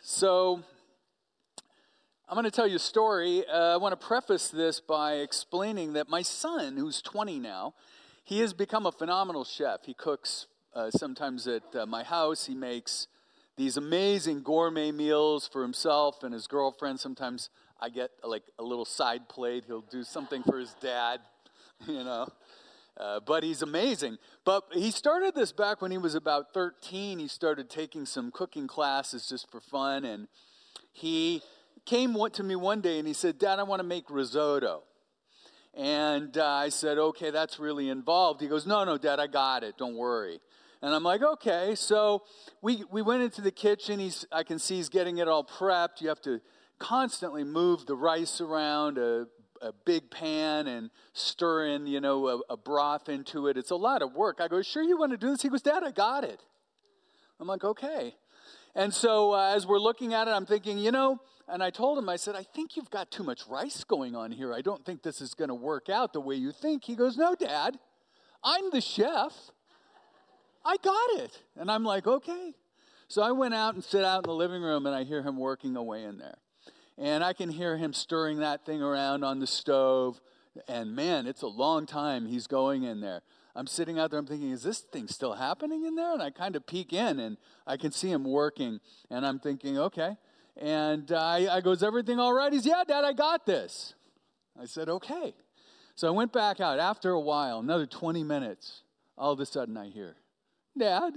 So I'm going to tell you a story. I want to preface this by explaining that my son, who's 20 now, he has become a phenomenal chef. He cooks sometimes at my house. He makes these amazing gourmet meals for himself and his girlfriend. Sometimes I get like a little side plate. He'll do something for his dad, you know. But he's amazing. But he started this back when he was about 13. He started taking some cooking classes just for fun. And he came to me one day and he said, "Dad, I want to make risotto." And I said, "Okay, that's really involved." He goes, No, Dad, I got it. Don't worry. And I'm like, okay. So we went into the kitchen. I can see he's getting it all prepped. You have to constantly move the rice around a big pan and stir in, a broth into it. It's a lot of work. I go, "Sure you want to do this?" He goes, "Dad, I got it." I'm like, okay. And so as we're looking at it, I'm thinking, and I told him, I said, "I think you've got too much rice going on here. I don't think this is going to work out the way you think." He goes, "No, Dad, I'm the chef. I got it." And I'm like, okay. So I went out and sit out in the living room, and I hear him working away in there. And I can hear him stirring that thing around on the stove. And man, it's a long time he's going in there. I'm sitting out there, I'm thinking, is this thing still happening in there? And I kind of peek in, and I can see him working. And I'm thinking, okay. And I goes, "Everything all right?" He's, "Yeah, Dad, I got this." I said, okay. So I went back out. After a while, another 20 minutes, all of a sudden I hear, "Dad,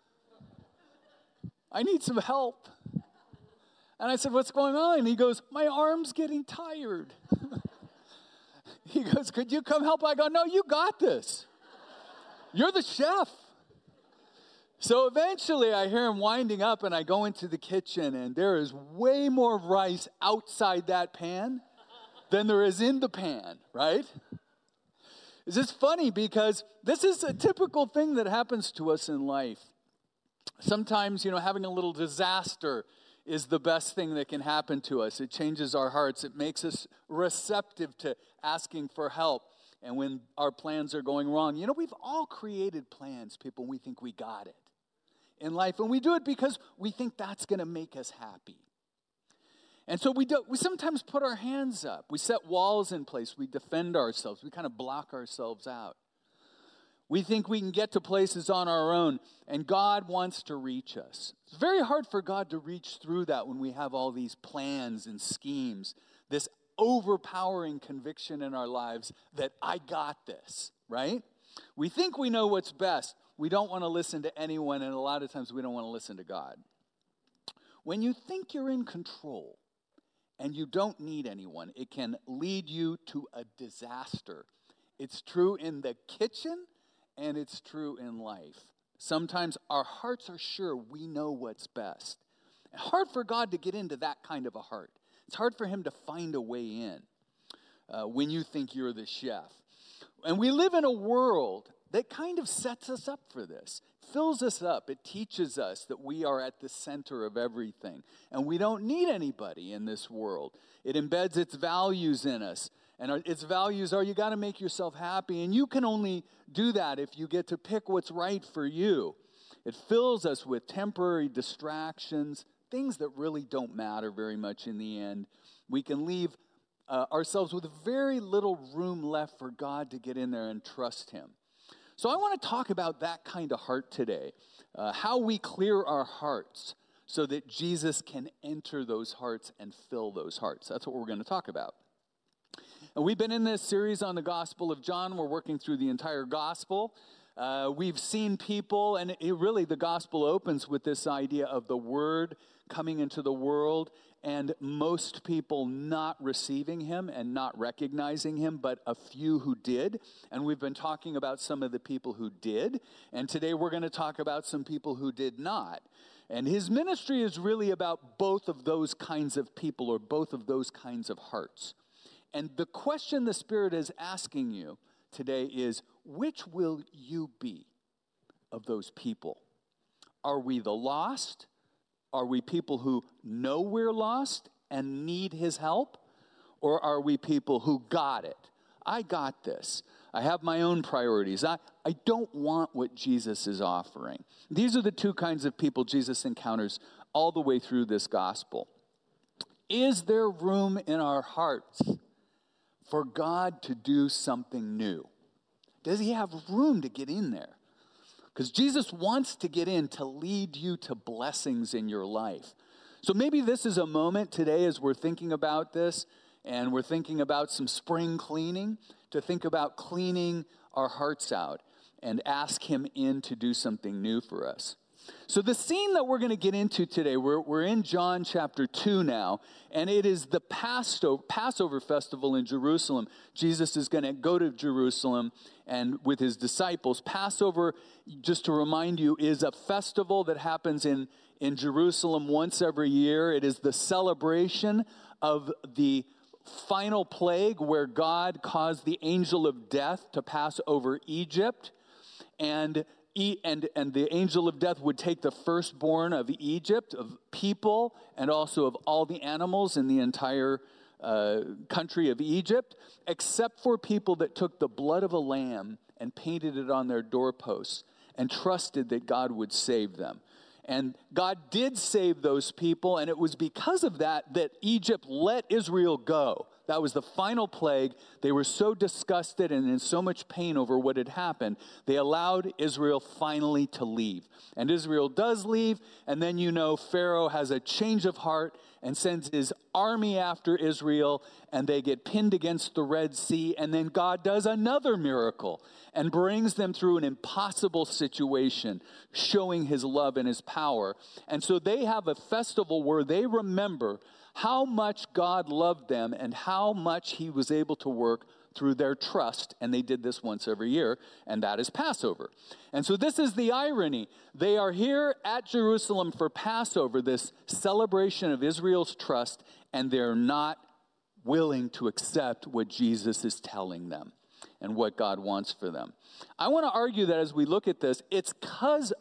I need some help." And I said, "What's going on?" And he goes, "My arm's getting tired." He goes, "Could you come help?" I go, "No, you got this. You're the chef." So eventually I hear him winding up, and I go into the kitchen, and there is way more rice outside that pan than there is in the pan, right? It's just funny because this is a typical thing that happens to us in life. Sometimes, having a little disaster is the best thing that can happen to us. It changes our hearts. It makes us receptive to asking for help. And when our plans are going wrong, we've all created plans, people, and we think we got it in life. And we do it because we think that's going to make us happy. And so we sometimes put our hands up. We set walls in place. We defend ourselves. We kind of block ourselves out. We think we can get to places on our own, and God wants to reach us. It's very hard for God to reach through that when we have all these plans and schemes, this overpowering conviction in our lives that I got this, right? We think we know what's best. We don't want to listen to anyone, and a lot of times we don't want to listen to God. When you think you're in control and you don't need anyone, it can lead you to a disaster. It's true in the kitchen, and it's true in life. Sometimes our hearts are sure we know what's best. It's hard for God to get into that kind of a heart. It's hard for him to find a way in when you think you're the chef. And we live in a world that kind of sets us up for this, fills us up. It teaches us that we are at the center of everything, and we don't need anybody in this world. It embeds its values in us. And its values are you got to make yourself happy. And you can only do that if you get to pick what's right for you. It fills us with temporary distractions, things that really don't matter very much in the end. We can leave ourselves with very little room left for God to get in there and trust him. So I want to talk about that kind of heart today, how we clear our hearts so that Jesus can enter those hearts and fill those hearts. That's what we're going to talk about. And we've been in this series on the Gospel of John. We're working through the entire Gospel. We've seen people, and really the Gospel opens with this idea of the Word coming into the world and most people not receiving him and not recognizing him, but a few who did. And we've been talking about some of the people who did. And today we're going to talk about some people who did not. And his ministry is really about both of those kinds of people or both of those kinds of hearts. And the question the Spirit is asking you today is, which will you be of those people? Are we the lost? Are we people who know we're lost and need his help? Or are we people who got it? I got this. I have my own priorities. I don't want what Jesus is offering. These are the two kinds of people Jesus encounters all the way through this gospel. Is there room in our hearts for God to do something new? Does he have room to get in there? Because Jesus wants to get in to lead you to blessings in your life. So maybe this is a moment today as we're thinking about this and we're thinking about some spring cleaning, to think about cleaning our hearts out and ask him in to do something new for us. So the scene that we're going to get into today, we're in John chapter 2 now, and it is the Passover festival in Jerusalem. Jesus is going to go to Jerusalem and with his disciples. Passover, just to remind you, is a festival that happens in Jerusalem once every year. It is the celebration of the final plague where God caused the angel of death to pass over Egypt, and the angel of death would take the firstborn of Egypt, of people, and also of all the animals in the entire country of Egypt, except for people that took the blood of a lamb and painted it on their doorposts and trusted that God would save them. And God did save those people, and it was because of that that Egypt let Israel go. That was the final plague. They were so disgusted and in so much pain over what had happened, they allowed Israel finally to leave. And Israel does leave, and then Pharaoh has a change of heart and sends his army after Israel, and they get pinned against the Red Sea, and then God does another miracle and brings them through an impossible situation, showing his love and his power. And so they have a festival where they remember how much God loved them and how much he was able to work through their trust, and they did this once every year, and that is Passover. And so this is the irony. They are here at Jerusalem for Passover, this celebration of Israel's trust, and they're not willing to accept what Jesus is telling them and what God wants for them. I want to argue that as we look at this, it's because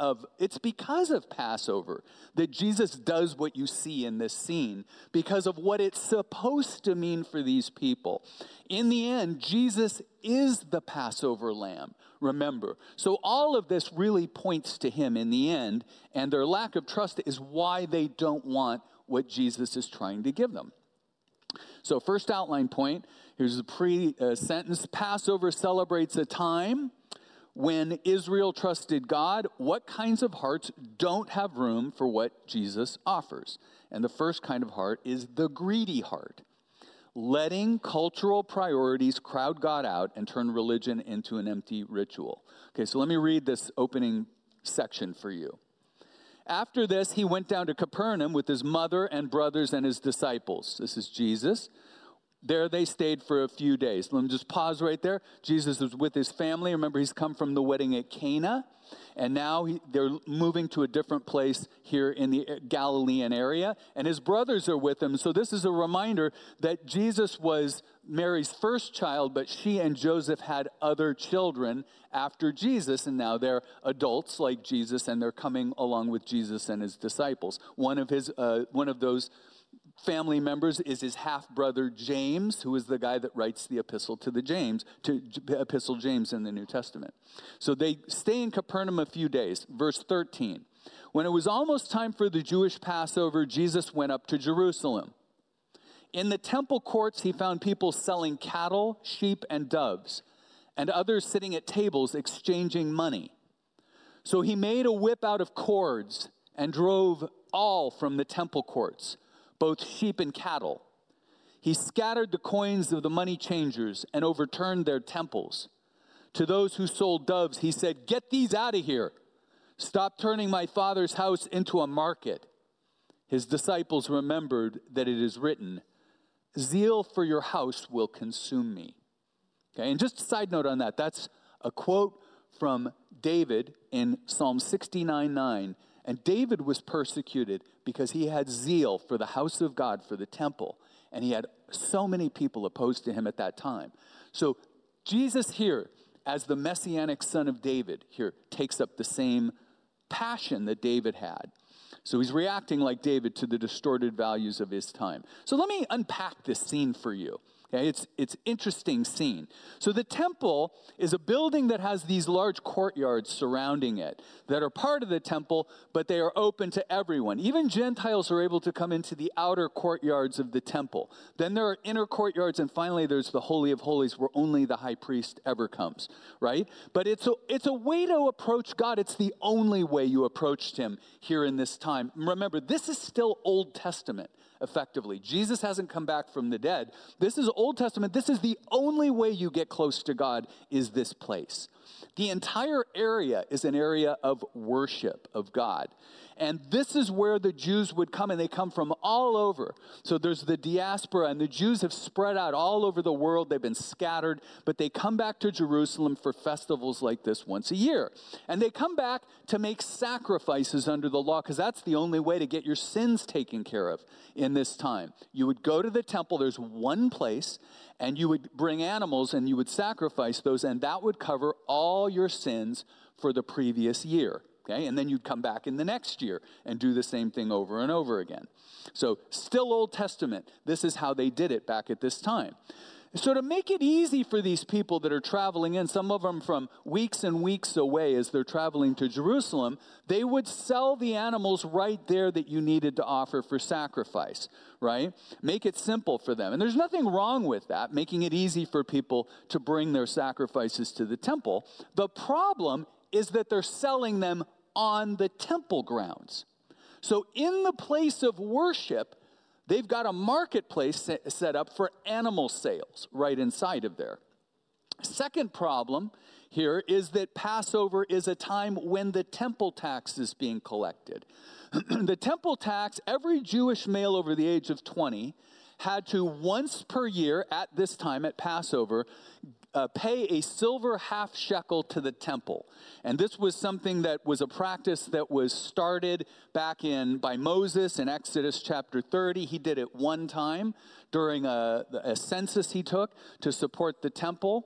of Passover that Jesus does what you see in this scene, because of what it's supposed to mean for these people. In the end, Jesus is the Passover lamb, remember. So all of this really points to him in the end, and their lack of trust is why they don't want what Jesus is trying to give them. So first outline point, here's the pre-sentence. Passover celebrates a time when Israel trusted God. What kinds of hearts don't have room for what Jesus offers? And the first kind of heart is the greedy heart, letting cultural priorities crowd God out and turn religion into an empty ritual. Okay, so let me read this opening section for you. After this, he went down to Capernaum with his mother and brothers and his disciples. This is Jesus. There they stayed for a few days. Let me just pause right there. Jesus was with his family. Remember, he's come from the wedding at Cana, and now they're moving to a different place here in the Galilean area, and his brothers are with him. So this is a reminder that Jesus was Mary's first child, but she and Joseph had other children after Jesus, and now they're adults like Jesus, and they're coming along with Jesus and his disciples. One of those family members is his half-brother James, who is the guy that writes the Epistle James in the New Testament. So they stay in Capernaum a few days. Verse 13. When it was almost time for the Jewish Passover, Jesus went up to Jerusalem. In the temple courts, he found people selling cattle, sheep, and doves, and others sitting at tables exchanging money. So he made a whip out of cords and drove all from the temple courts, both sheep and cattle. He scattered the coins of the money changers and overturned their temples. To those who sold doves, he said, "Get these out of here. Stop turning my Father's house into a market." His disciples remembered that it is written, "Zeal for your house will consume me." Okay, and just a side note on that, that's a quote from David in Psalm 69:9. And David was persecuted because he had zeal for the house of God, for the temple. And he had so many people opposed to him at that time. So Jesus here, as the Messianic son of David, here takes up the same passion that David had. So he's reacting like David to the distorted values of his time. So let me unpack this scene for you. Okay, it's interesting scene. So the temple is a building that has these large courtyards surrounding it that are part of the temple, but they are open to everyone. Even Gentiles are able to come into the outer courtyards of the temple. Then there are inner courtyards, and finally there's the Holy of Holies where only the high priest ever comes, right? But it's a way to approach God. It's the only way you approached him here in this time. Remember, this is still Old Testament. Effectively, Jesus hasn't come back from the dead. This is Old Testament. This is the only way you get close to God, is this place. The entire area is an area of worship of God. And this is where the Jews would come, and they come from all over. So there's the diaspora, and the Jews have spread out all over the world. They've been scattered, but they come back to Jerusalem for festivals like this once a year. And they come back to make sacrifices under the law, because that's the only way to get your sins taken care of in this time. You would go to the temple. There's one place, and you would bring animals, and you would sacrifice those, and that would cover all your sins for the previous year. Okay, and then you'd come back in the next year and do the same thing over and over again. So still Old Testament. This is how they did it back at this time. So to make it easy for these people that are traveling in, some of them from weeks and weeks away as they're traveling to Jerusalem, they would sell the animals right there that you needed to offer for sacrifice, right? Make it simple for them. And there's nothing wrong with that, making it easy for people to bring their sacrifices to the temple. The problem is that they're selling them on the temple grounds. So in the place of worship, they've got a marketplace set up for animal sales right inside of there. Second problem here is that Passover is a time when the temple tax is being collected. The temple tax, every Jewish male over the age of 20 had to once per year at this time at Passover pay a silver half shekel to the temple. And this was something that was a practice that was started back by Moses in Exodus chapter 30. He did it one time during a census he took to support the temple.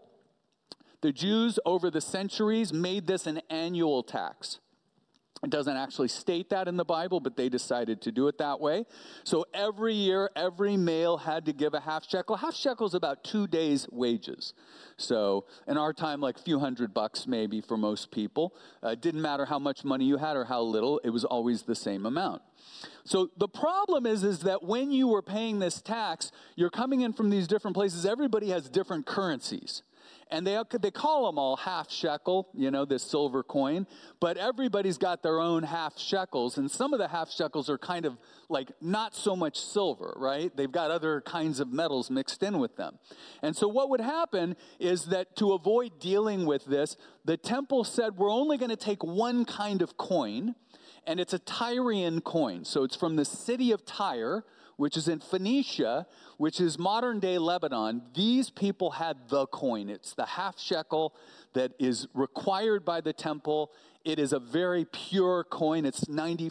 The Jews over the centuries made this an annual tax. It doesn't actually state that in the Bible, but they decided to do it that way. So every year, every male had to give a half shekel. Half shekel is about 2 days' wages. So in our time, like a few $100 maybe for most people. It didn't matter how much money you had or how little. It was always the same amount. So the problem is that when you were paying this tax, you're coming in from these different places. Everybody has different currencies. And they call them all half shekel, this silver coin. But everybody's got their own half shekels. And some of the half shekels are kind of like not so much silver, right? They've got other kinds of metals mixed in with them. And so what would happen is that to avoid dealing with this, the temple said, we're only going to take one kind of coin. And it's a Tyrian coin. So it's from the city of Tyre, which is in Phoenicia, which is modern-day Lebanon. These people had the coin. It's the half shekel that is required by the temple. It is a very pure coin. It's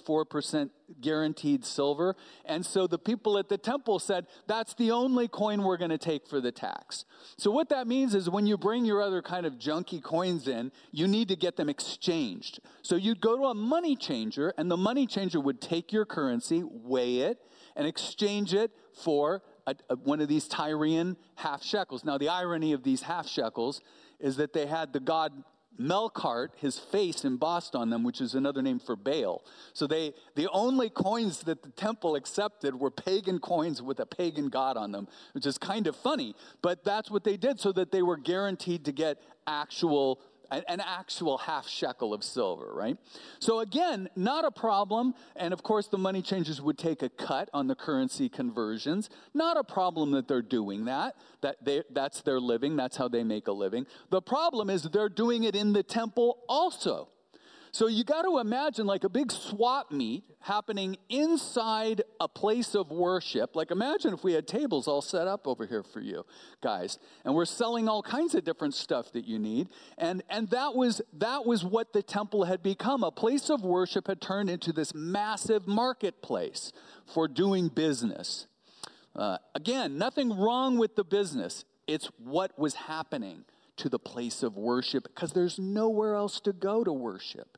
94% guaranteed silver. And so the people at the temple said, that's the only coin we're going to take for the tax. So what that means is when you bring your other kind of junky coins in, you need to get them exchanged. So you'd go to a money changer, and the money changer would take your currency, weigh it, and exchange it for one of these Tyrian half shekels. Now, the irony of these half shekels is that they had the god Melkart, his face embossed on them, which is another name for Baal. So the only coins that the temple accepted were pagan coins with a pagan god on them, which is kind of funny. But that's what they did so that they were guaranteed to get an actual half shekel of silver, right? So again, not a problem. And of course, the money changers would take a cut on the currency conversions. Not a problem that they're doing that. That's their living. That's how they make a living. The problem is they're doing it in the temple also. So you got to imagine like a big swap meet happening inside a place of worship. Like imagine if we had tables all set up over here for you guys, and we're selling all kinds of different stuff that you need. And that was what the temple had become. A place of worship had turned into this massive marketplace for doing business. Again, nothing wrong with the business. It's what was happening to the place of worship because there's nowhere else to go to worship.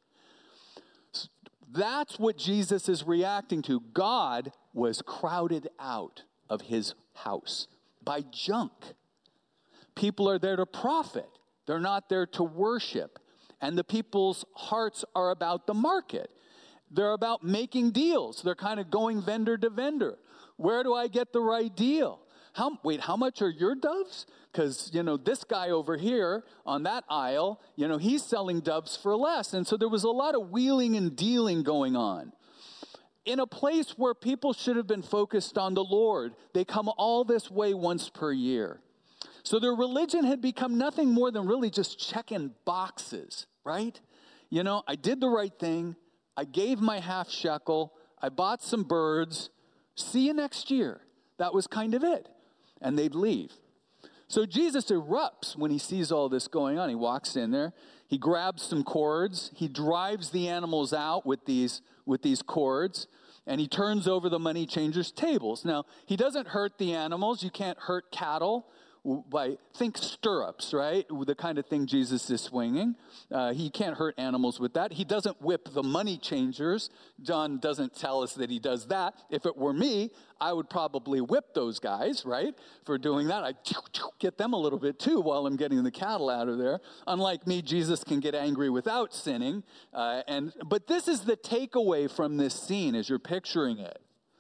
That's what Jesus is reacting to. God was crowded out of his house. by junk. People are there to profit. They're not there to worship. And the people's hearts are about the market. They're about making deals. They're kind of going vendor to vendor. Where do I get the right deal? How much are your doves? Because, this guy over here on that aisle, he's selling doves for less. And so there was a lot of wheeling and dealing going on. In a place where people should have been focused on the Lord, they come all this way once per year. So their religion had become nothing more than really just checking boxes, right? I did the right thing. I gave my half shekel. I bought some birds. See you next year. That was kind of it. And they'd leave. So Jesus erupts when he sees all this going on. He walks in there. He grabs some cords. He drives the animals out with these cords. And he turns over the money changers' tables. Now, he doesn't hurt the animals. You can't hurt cattle. Think stirrups, right? The kind of thing Jesus is swinging. He can't hurt animals with that. He doesn't whip the money changers. John doesn't tell us that he does that. If it were me, I would probably whip those guys, right? For doing that, I'd get them a little bit too while I'm getting the cattle out of there. Unlike me, Jesus can get angry without sinning. But this is the takeaway from this scene as you're picturing it.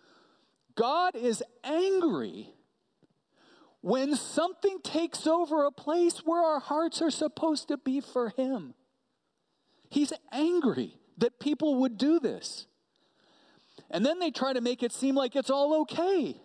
God is angry when something takes over a place where our hearts are supposed to be for him. He's angry that people would do this. And then they try to make it seem like it's all okay.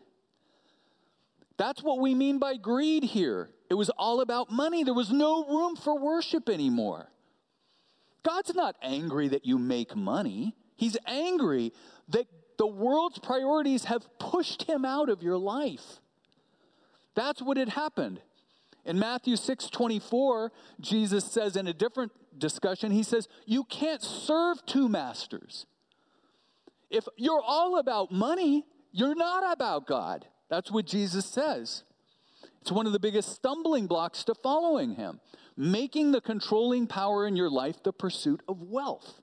That's what we mean by greed here. It was all about money. There was no room for worship anymore. God's not angry that you make money. He's angry that the world's priorities have pushed him out of your life. That's what had happened. In Matthew 6:24, Jesus says in a different discussion, he says, you can't serve two masters. If you're all about money, you're not about God. That's what Jesus says. It's one of the biggest stumbling blocks to following him, making the controlling power in your life the pursuit of wealth.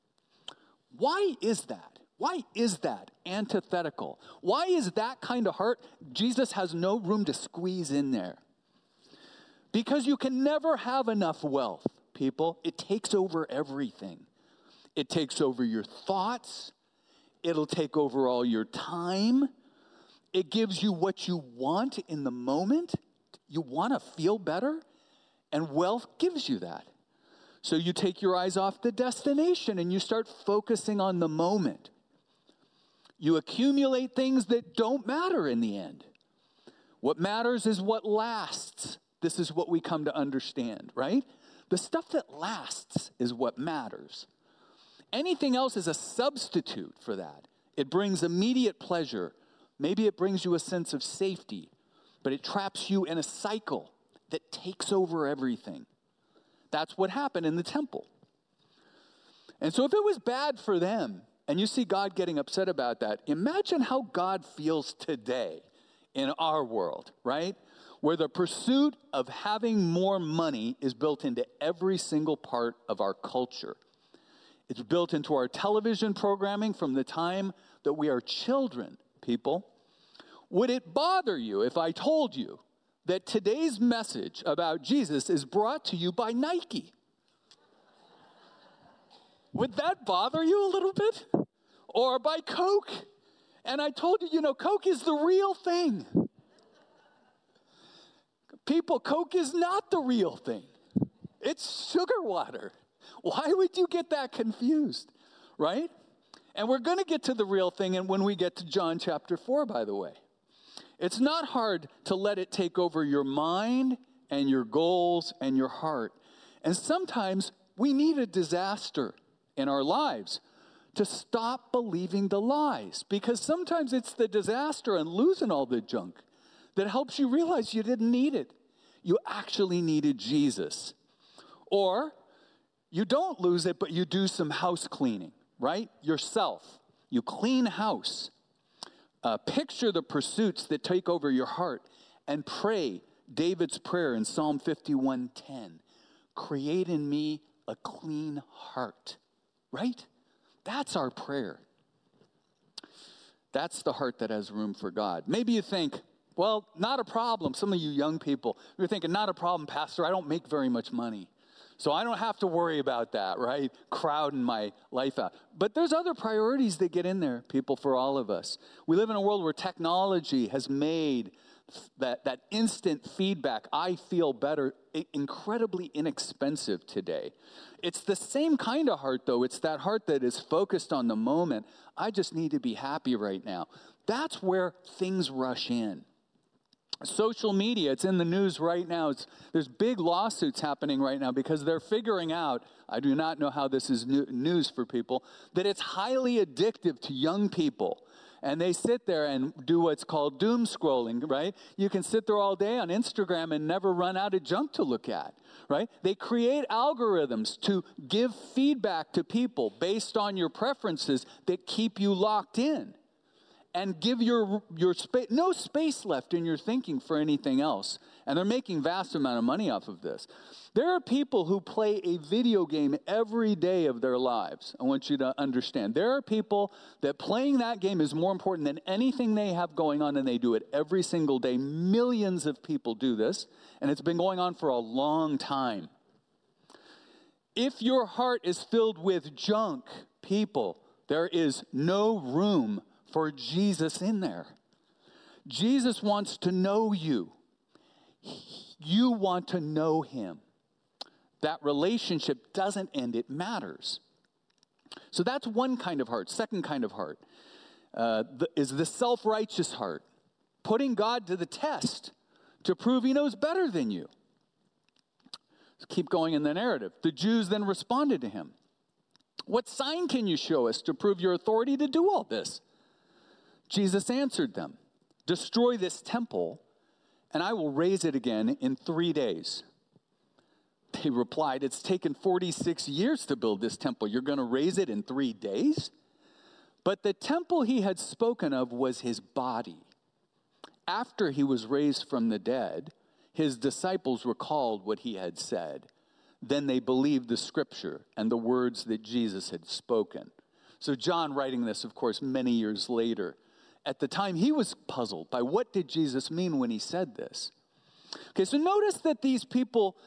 Why is that? Why is that antithetical? Why is that kind of heart? Jesus has no room to squeeze in there. Because you can never have enough wealth, people. It takes over everything. It takes over your thoughts. It'll take over all your time. It gives you what you want in the moment. You want to feel better, and wealth gives you that. So you take your eyes off the destination and you start focusing on the moment. You accumulate things that don't matter in the end. What matters is what lasts. This is what we come to understand, right? The stuff that lasts is what matters. Anything else is a substitute for that. It brings immediate pleasure. Maybe it brings you a sense of safety, but it traps you in a cycle that takes over everything. That's what happened in the temple. And so if it was bad for them, and you see God getting upset about that, imagine how God feels today in our world, right? Where the pursuit of having more money is built into every single part of our culture. It's built into our television programming from the time that we are children, people. Would it bother you if I told you that today's message about Jesus is brought to you by Nike? Would that bother you a little bit? Or by Coke? And I told you, Coke is the real thing. People, Coke is not the real thing. It's sugar water. Why would you get that confused, right? And we're going to get to the real thing and when we get to John chapter 4, by the way. It's not hard to let it take over your mind and your goals and your heart. And sometimes we need a disaster in our lives to stop believing the lies. Because sometimes it's the disaster and losing all the junk that helps you realize you didn't need it. You actually needed Jesus. Or you don't lose it, but you do some house cleaning, right? Yourself. You clean house. Picture the pursuits that take over your heart and pray David's prayer in Psalm 51:10. Create in me a clean heart, right? That's our prayer. That's the heart that has room for God. Maybe you think, Well, not a problem. Some of you young people, you're thinking, not a problem, Pastor. I don't make very much money. So I don't have to worry about that, right? Crowding my life out. But there's other priorities that get in there, people, for all of us. We live in a world where technology has made that instant feedback, I feel better, incredibly inexpensive today. It's the same kind of heart, though. It's that heart that is focused on the moment. I just need to be happy right now. That's where things rush in. Social media, it's in the news right now. There's big lawsuits happening right now because they're figuring out, I do not know how this is news for people, that it's highly addictive to young people. And they sit there and do what's called doom scrolling, right? You can sit there all day on Instagram and never run out of junk to look at, right? They create algorithms to give feedback to people based on your preferences that keep you locked in. And give your space, no space left in your thinking for anything else. And they're making vast amount of money off of this. There are people who play a video game every day of their lives. I want you to understand. There are people that playing that game is more important than anything they have going on, and they do it every single day. Millions of people do this, and it's been going on for a long time. If your heart is filled with junk, people, there is no room for Jesus in there. Jesus wants to know you. You want to know him. That relationship doesn't end, it matters. So that's one kind of heart. Second kind of heart is the self-righteous heart, putting God to the test to prove he knows better than you. Let's keep going in the narrative. The Jews then responded to him. What sign can you show us to prove your authority to do all this? Jesus answered them, destroy this temple, and I will raise it again in 3 days. They replied, it's taken 46 years to build this temple. You're going to raise it in 3 days? But the temple he had spoken of was his body. After he was raised from the dead, his disciples recalled what he had said. Then they believed the scripture and the words that Jesus had spoken. So John, writing this, of course, many years later, at the time, he was puzzled by what did Jesus mean when he said this. Okay, so notice that these people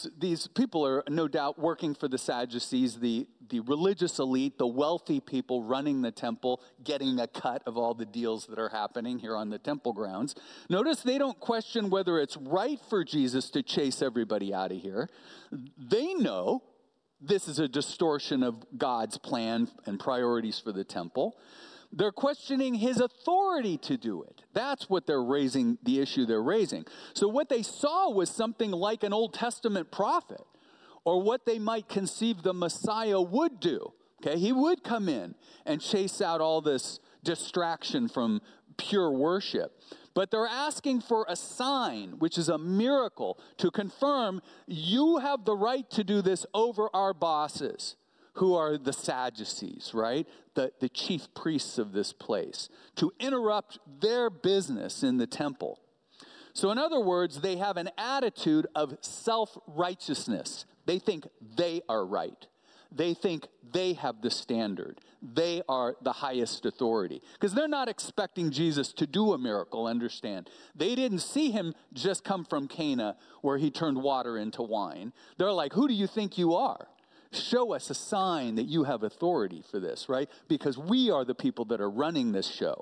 are no doubt working for the Sadducees, the religious elite, the wealthy people running the temple, getting a cut of all the deals that are happening here on the temple grounds. Notice they don't question whether it's right for Jesus to chase everybody out of here. They know this is a distortion of God's plan and priorities for the temple. They're questioning his authority to do it. That's what they're raising, the issue they're raising. So what they saw was something like an Old Testament prophet, or what they might conceive the Messiah would do. Okay, he would come in and chase out all this distraction from pure worship. But they're asking for a sign, which is a miracle, to confirm you have the right to do this over our bosses, who are the Sadducees, right? The chief priests of this place, to interrupt their business in the temple. So in other words, they have an attitude of self-righteousness. They think they are right. They think they have the standard. They are the highest authority. Because they're not expecting Jesus to do a miracle, understand. They didn't see him just come from Cana where he turned water into wine. They're like, who do you think you are? Show us a sign that you have authority for this, right? Because we are the people that are running this show.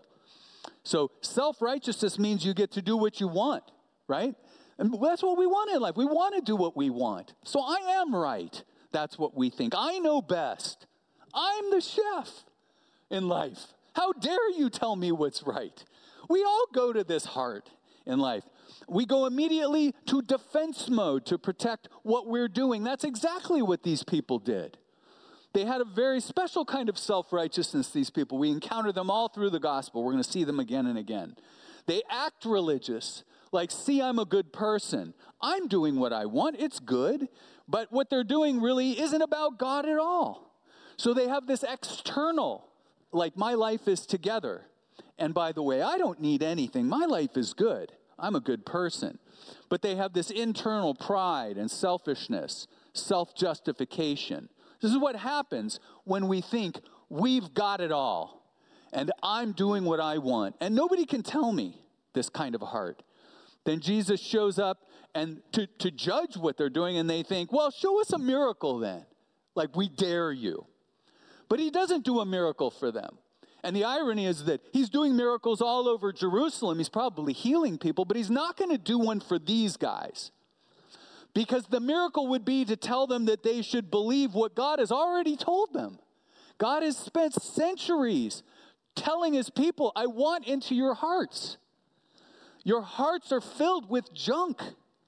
So self-righteousness means you get to do what you want, right? And that's what we want in life. We want to do what we want. So I am right. That's what we think. I know best. I'm the chef in life. How dare you tell me what's right? We all go to this heart in life. We go immediately to defense mode to protect what we're doing. That's exactly what these people did. They had a very special kind of self-righteousness, these people. We encounter them all through the gospel. We're going to see them again and again. They act religious, like, see, I'm a good person. I'm doing what I want. It's good. But what they're doing really isn't about God at all. So they have this external, like, my life is together. And by the way, I don't need anything. My life is good. I'm a good person. But they have this internal pride and selfishness, self-justification. This is what happens when we think we've got it all and I'm doing what I want and nobody can tell me this kind of heart. Then Jesus shows up and to judge what they're doing, and they think, well, show us a miracle then. Like, we dare you. But he doesn't do a miracle for them. And the irony is that he's doing miracles all over Jerusalem. He's probably healing people, but he's not going to do one for these guys. Because the miracle would be to tell them that they should believe what God has already told them. God has spent centuries telling his people, I want into your hearts. Your hearts are filled with junk.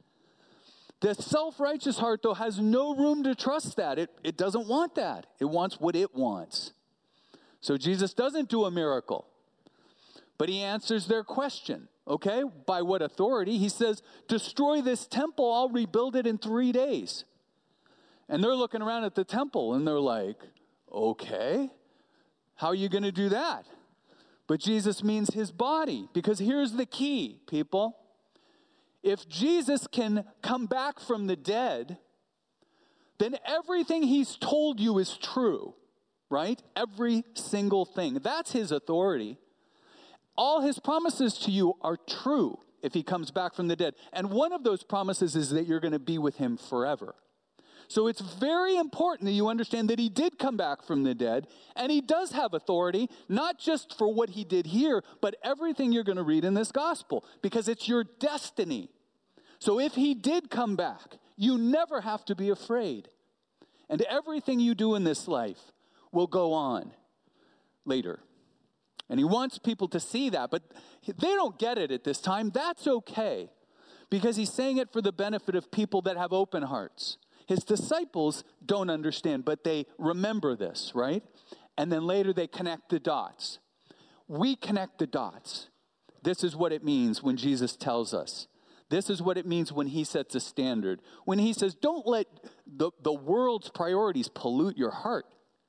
The self-righteous heart, though, has no room to trust that. It doesn't want that. It wants what it wants. So Jesus doesn't do a miracle, but he answers their question, okay? By what authority? He says, destroy this temple, I'll rebuild it in 3 days. And they're looking around at the temple, and they're like, okay, how are you going to do that? But Jesus means his body, because here's the key, people. If Jesus can come back from the dead, then everything he's told you is true, right? Every single thing. That's his authority. All his promises to you are true if he comes back from the dead. And one of those promises is that you're going to be with him forever. So it's very important that you understand that he did come back from the dead, and he does have authority, not just for what he did here, but everything you're going to read in this gospel, because it's your destiny. So if he did come back, you never have to be afraid. And everything you do in this life will go on later. And he wants people to see that, but they don't get it at this time. That's okay, because he's saying it for the benefit of people that have open hearts. His disciples don't understand, but they remember this, right? And then later they connect the dots. We connect the dots. This is what it means when Jesus tells us. This is what it means when he sets a standard. When he says, don't let the world's priorities pollute your heart.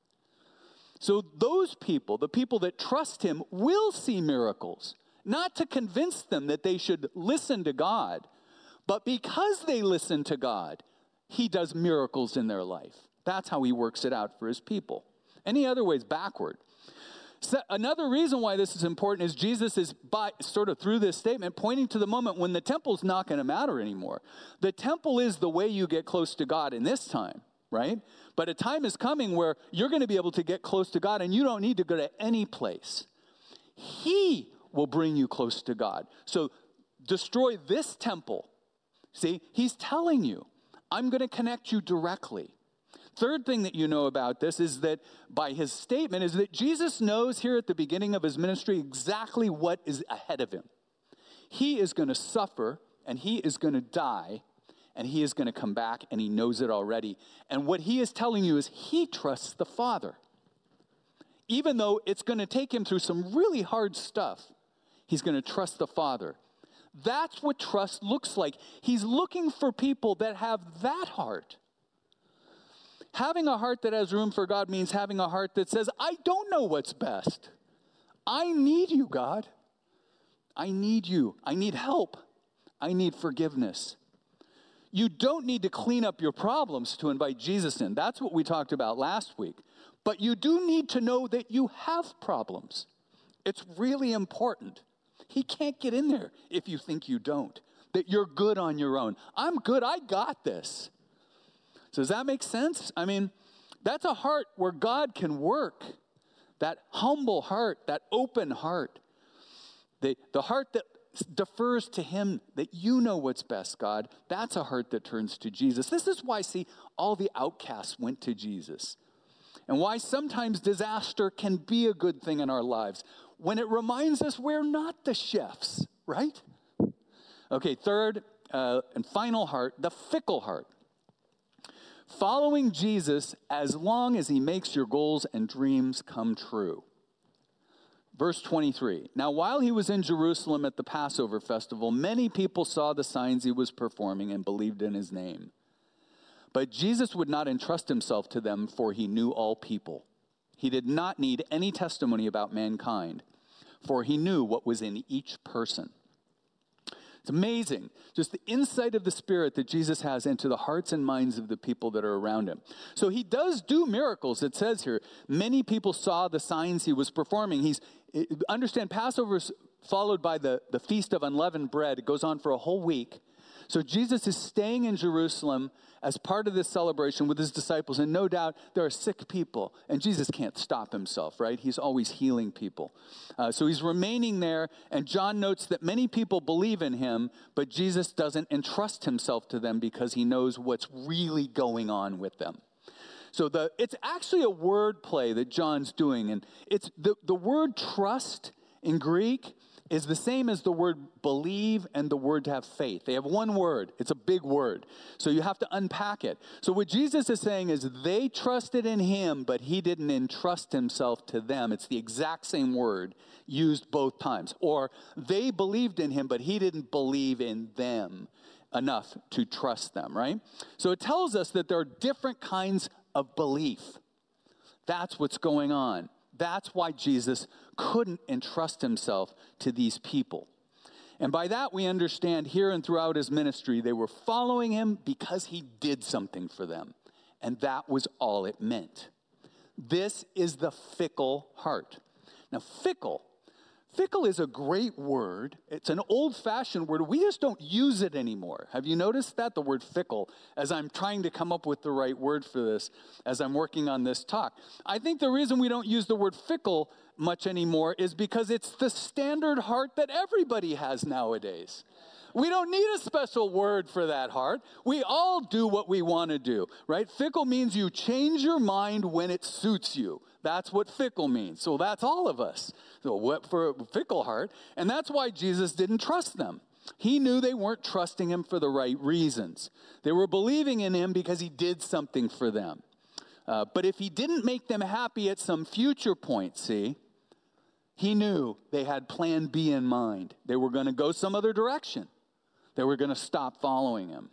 So those people, the people that trust him, will see miracles. Not to convince them that they should listen to God, but because they listen to God, he does miracles in their life. That's how he works it out for his people. Any other way is backward. So another reason why this is important is Jesus is, sort of through this statement, pointing to the moment when the temple's not going to matter anymore. The temple is the way you get close to God in this time, right? But a time is coming where you're going to be able to get close to God, and you don't need to go to any place. He will bring you close to God. So destroy this temple. See, he's telling you, I'm going to connect you directly. Third thing that you know about this is that by his statement is that Jesus knows here at the beginning of his ministry exactly what is ahead of him. He is going to suffer, and he is going to die, and he is going to come back, and he knows it already. And what he is telling you is he trusts the Father. Even though it's going to take him through some really hard stuff, he's going to trust the Father. That's what trust looks like. He's looking for people that have that heart. Having a heart that has room for God means having a heart that says, I don't know what's best. I need you, God. I need you. I need help. I need forgiveness. You don't need to clean up your problems to invite Jesus in. That's what we talked about last week. But you do need to know that you have problems. It's really important. He can't get in there if you think you don't, that you're good on your own. I'm good. I got this. So does that make sense? I mean, that's a heart where God can work. That humble heart, that open heart, the heart that defers to him, that you know what's best, God. That's a heart that turns to Jesus. This is why, see, all the outcasts went to Jesus. And why sometimes disaster can be a good thing in our lives. When it reminds us we're not the chefs, right? Okay, third and final heart, the fickle heart. Following Jesus as long as he makes your goals and dreams come true. Verse 23, now while he was in Jerusalem at the Passover festival, many people saw the signs he was performing and believed in his name. But Jesus would not entrust himself to them, for he knew all people. He did not need any testimony about mankind, for he knew what was in each person. It's amazing, just the insight of the Spirit that Jesus has into the hearts and minds of the people that are around him. So he does do miracles. It says here, many people saw the signs he was performing. Understand, Passover followed by the Feast of Unleavened Bread. It goes on for a whole week. So Jesus is staying in Jerusalem as part of this celebration with his disciples. And no doubt there are sick people. And Jesus can't stop himself, right? He's always healing people. So he's remaining there. And John notes that many people believe in him, but Jesus doesn't entrust himself to them because he knows what's really going on with them. So it's actually a word play that John's doing. And it's the word trust in Greek is the same as the word believe and the word to have faith. They have one word. It's a big word. So you have to unpack it. So what Jesus is saying is they trusted in him, but he didn't entrust himself to them. It's the exact same word used both times. Or they believed in him, but he didn't believe in them enough to trust them, right? So it tells us that there are different kinds of belief. That's what's going on. That's why Jesus couldn't entrust himself to these people. And by that we understand here and throughout his ministry, they were following him because he did something for them. And that was all it meant. This is the fickle heart. Now, fickle is a great word. It's an old-fashioned word. We just don't use it anymore. Have you noticed that? The word fickle, as I'm trying to come up with the right word for this, as I'm working on this talk. I think the reason we don't use the word fickle much anymore is because it's the standard heart that everybody has nowadays. We don't need a special word for that heart. We all do what we want to do, right? Fickle means you change your mind when it suits you. That's what fickle means. So that's all of us. So what for a fickle heart? And that's why Jesus didn't trust them. He knew they weren't trusting him for the right reasons. They were believing in him because he did something for them. But if he didn't make them happy at some future point, see, he knew they had plan B in mind. They were going to go some other direction. They were going to stop following him.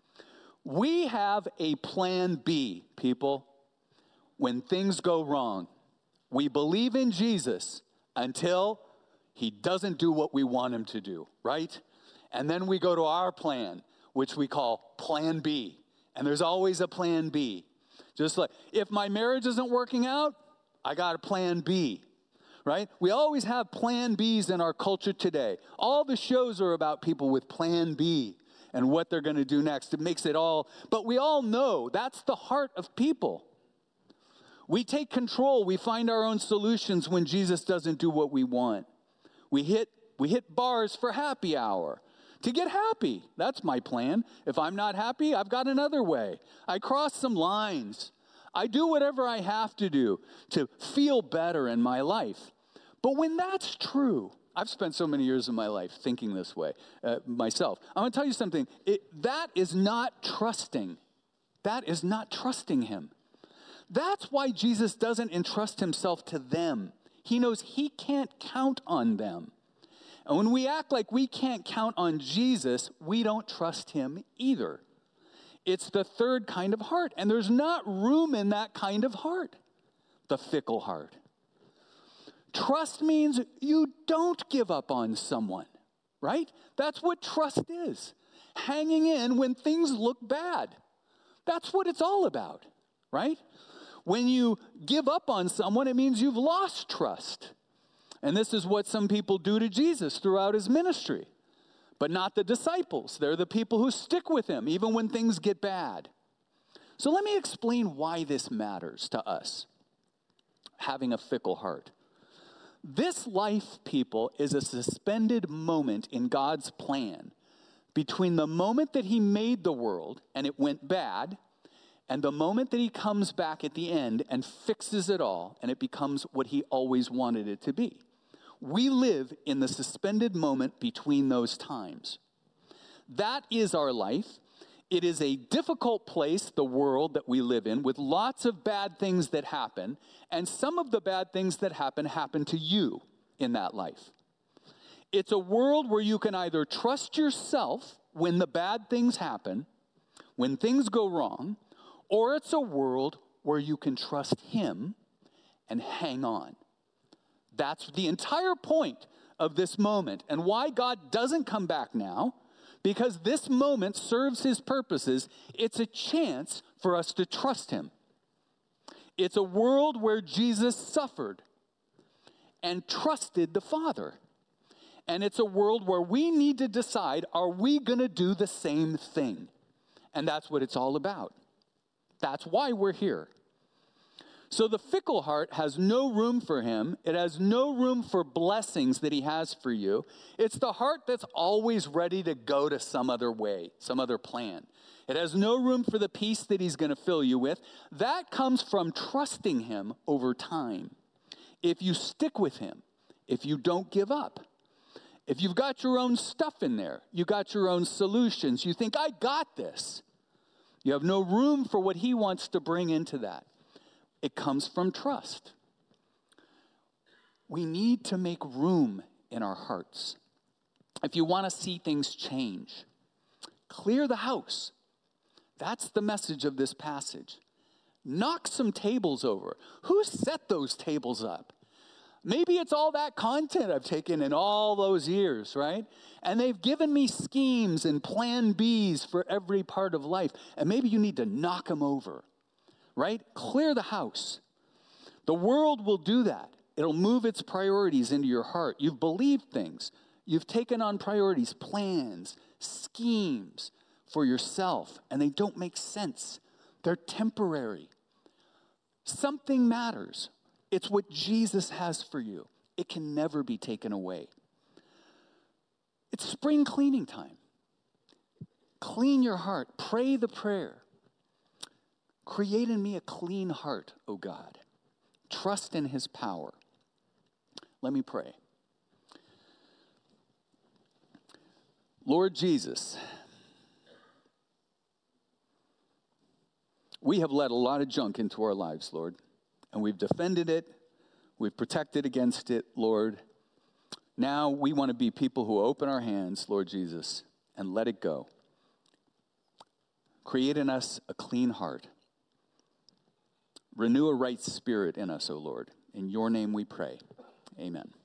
We have a plan B, people. When things go wrong, we believe in Jesus until he doesn't do what we want him to do, right? And then we go to our plan, which we call plan B. And there's always a plan B. Just like if my marriage isn't working out, I got a plan B. Right? We always have plan Bs in our culture today. All the shows are about people with plan B and what they're going to do next. It makes it all, but we all know that's the heart of people. We take control. We find our own solutions when Jesus doesn't do what we want. We hit bars for happy hour to get happy. That's my plan. If I'm not happy, I've got another way. I cross some lines. I do whatever I have to do to feel better in my life. But when that's true, I've spent so many years of my life thinking this way myself. I'm going to tell you something. That is not trusting. That is not trusting him. That's why Jesus doesn't entrust himself to them. He knows he can't count on them. And when we act like we can't count on Jesus, we don't trust him either. It's the third kind of heart, and there's not room in that kind of heart, the fickle heart. Trust means you don't give up on someone, right? That's what trust is, hanging in when things look bad. That's what it's all about, right? When you give up on someone, it means you've lost trust. And this is what some people do to Jesus throughout his ministry. But not the disciples. They're the people who stick with him, even when things get bad. So let me explain why this matters to us, having a fickle heart. This life, people, is a suspended moment in God's plan between the moment that he made the world and it went bad and the moment that he comes back at the end and fixes it all and it becomes what he always wanted it to be. We live in the suspended moment between those times. That is our life. It is a difficult place, the world that we live in, with lots of bad things that happen, and some of the bad things that happen to you in that life. It's a world where you can either trust yourself when the bad things happen, when things go wrong, or it's a world where you can trust him and hang on. That's the entire point of this moment. And why God doesn't come back now, because this moment serves his purposes. It's a chance for us to trust him. It's a world where Jesus suffered and trusted the Father. And it's a world where we need to decide, are we going to do the same thing? And that's what it's all about. That's why we're here. So the fickle heart has no room for him. It has no room for blessings that he has for you. It's the heart that's always ready to go to some other way, some other plan. It has no room for the peace that he's going to fill you with. That comes from trusting him over time. If you stick with him, if you don't give up, if you've got your own stuff in there, you got your own solutions, you think, I got this. You have no room for what he wants to bring into that. It comes from trust. We need to make room in our hearts. If you want to see things change, clear the house. That's the message of this passage. Knock some tables over. Who set those tables up? Maybe it's all that content I've taken in all those years, right? And they've given me schemes and plan Bs for every part of life. And maybe you need to knock them over, right? Clear the house. The world will do that. It'll move its priorities into your heart. You've believed things. You've taken on priorities, plans, schemes for yourself, and they don't make sense. They're temporary. Something matters. It's what Jesus has for you. It can never be taken away. It's spring cleaning time. Clean your heart. Pray the prayer. Create in me a clean heart, O God. Trust in his power. Let me pray. Lord Jesus, we have let a lot of junk into our lives, Lord. And we've defended it. We've protected against it, Lord. Now we want to be people who open our hands, Lord Jesus, and let it go. Create in us a clean heart. Renew a right spirit in us, O Lord. In your name we pray. Amen.